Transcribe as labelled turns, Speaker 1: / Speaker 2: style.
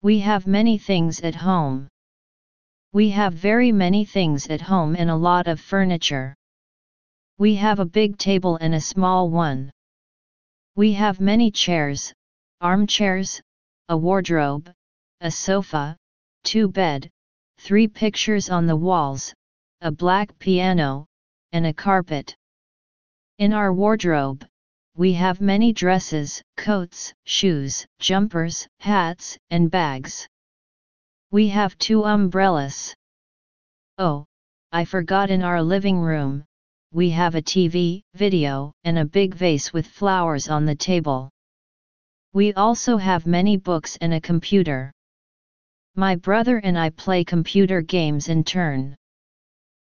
Speaker 1: We have many things at home. We have very many things at home and a lot of furniture. We have a big table and a small one. We have many chairs, armchairs, a wardrobe, a sofa, 2 bed, 3 pictures on the walls, a black piano, and a carpet. In our wardrobe, we have many dresses, coats, shoes, jumpers, hats, and bags. We have 2 umbrellas. Oh, I forgot, in our living room, we have a TV, video, and a big vase with flowers on the table. We also have many books and a computer. My brother and I play computer games in turn.